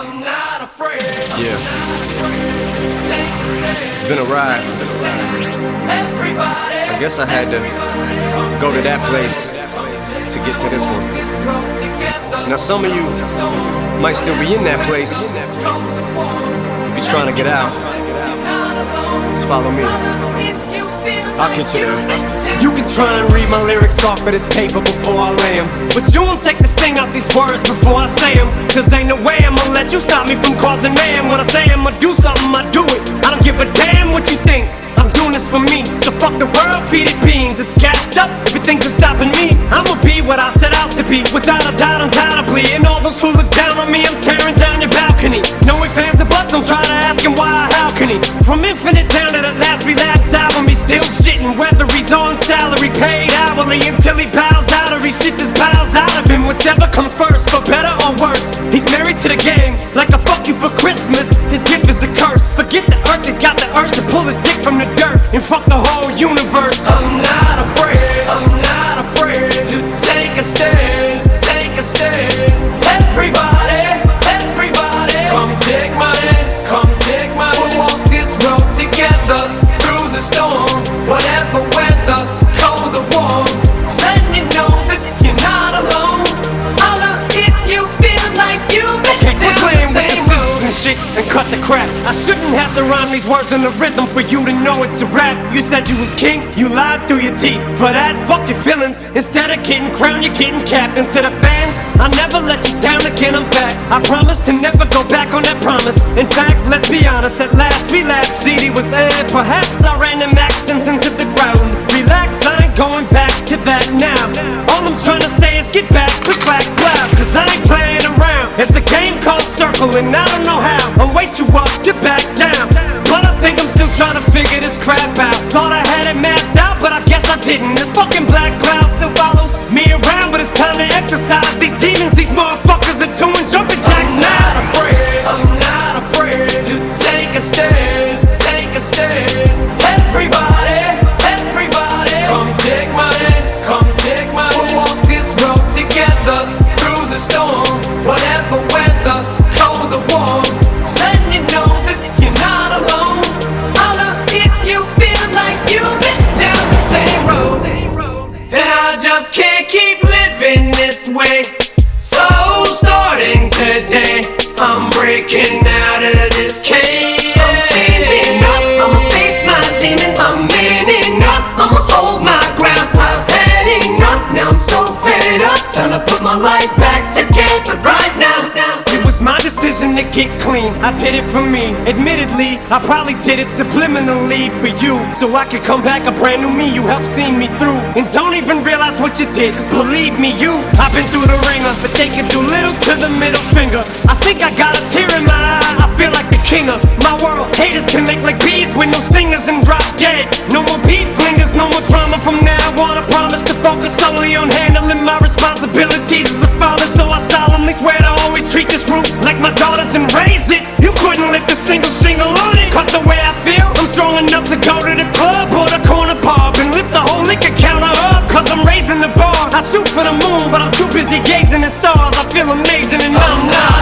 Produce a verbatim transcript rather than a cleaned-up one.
I'm not afraid. Yeah. Take a stand. It's been a ride. Everybody. I guess I had to go to that place to get to this one. Now some of you might still be in that place. If you're trying to get out, just follow me. I'll get you there. You can try and read my lyrics off of this paper before I lay 'em, but you won't take the sting out these words before I say 'em. Cause ain't no way I'ma let you stop me from causing mayhem. When I say I'ma do something, I do it. I don't give a damn what you think. I'm doing this for me, so fuck the world, feed it beans. It's gassed up, everything's stopping me. I'ma be what I set out to be, without a doubt, undoubtedly. And all those who look down on me, I'm tearing down your balcony. No ifs, ands, or buts, don't try to ask him why or how can he. From Infinite down to the last relapse album, he's still shitting. Whether he's on salary, paid hourly, until he bows out or he shits his bowels out of him. Whichever comes first, for better or worse. He's married to the game, like a fuck you for Christmas. His gift is a curse. Forget the earth, he's got the urge to pull his dick from the dirt and fuck the whole universe. I'm not afraid, I'm not afraid to take a stand, take a stand. Everybody, everybody, come take my hand, come take my hand. We'll walk this road together through the storm, whatever weather, cold or warm. Letting you know that you're not alone. Holla if you feel like you've been down the same road. And shit and cut the crap. I shouldn't have to rhyme these words in the rhythm for you to know it's a rap. You said you was king, you lied through your teeth. For that, fuck your feelings. Instead of getting crowned, you're getting capped. And to the fans, I'll never let you down again, I'm back. I promise to never go back on that promise. In fact, let's be honest, at last we laughed. C D was aired, perhaps I ran them accents into the ground. Relax, I ain't going back to that now. All I'm trying to say is get back, click back, clap. Cause I ain't playing around. It's a game called Circle and I don't know how. I'm way too up to back down, but I think I'm still trying to figure this crap out. Thought I had it mapped out, but I guess I didn't. This fucking black cloud still follows me around, but it's time to exercise these demons. These motherfuckers are doing jumping jacks now. I'm not afraid, I'm not afraid to take a stand, take a stand. Everybody, everybody, come take my hand, come take my hand. We'll walk this road together through the storm, whatever weather, cold or warm. Letting you know that you're not alone. Holla if you feel like you've been down the same road. And I just can't keep living this way. So starting today, I'm breaking out of this cage. I'm standing up, I'ma face my demon. I'm manning up, I'ma hold my ground. I've had enough, now I'm so fed up. Time to put my life back together right now. It was my decision to get clean, I did it for me. Admittedly, I probably did it subliminally for you, so I could come back a brand new me. You helped see me through, and don't even realize what you did. Cause believe me, you, I've been through the ringer, but they can do little to the middle finger. I think I got a tear in my eye, I feel like the king of my world. Haters can make like bees with no stingers and drop dead. No more beef flingers, no more drama from now on. I promise to focus solely on handling my responsibilities as a father. So I solemnly swear to always treat this root like my daughters and raise it. You couldn't lift a single shingle on it. Cause the way I feel, I'm strong enough to go to the club or the corner pub and lift the whole liquor counter up. Cause I'm raising the bar. I shoot for the moon, but I'm too busy gazing at stars. I feel amazing and I'm not